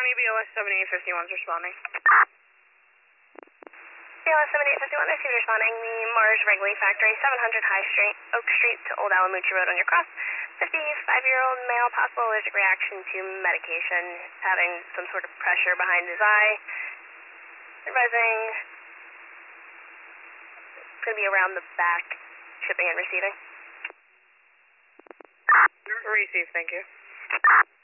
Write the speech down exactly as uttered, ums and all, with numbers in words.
County B L S seventy-eight fifty-one is responding. B L S seventy-eight fifty-one, received responding. The Mars Wrigley Factory, seven hundred High Street, Oak Street to Old Alamucci Road on your cross. fifty-five-year-old male, possible allergic reaction to medication, having some sort of pressure behind his eye. Advising, it's going to be around the back, shipping and receiving. Receive, thank you.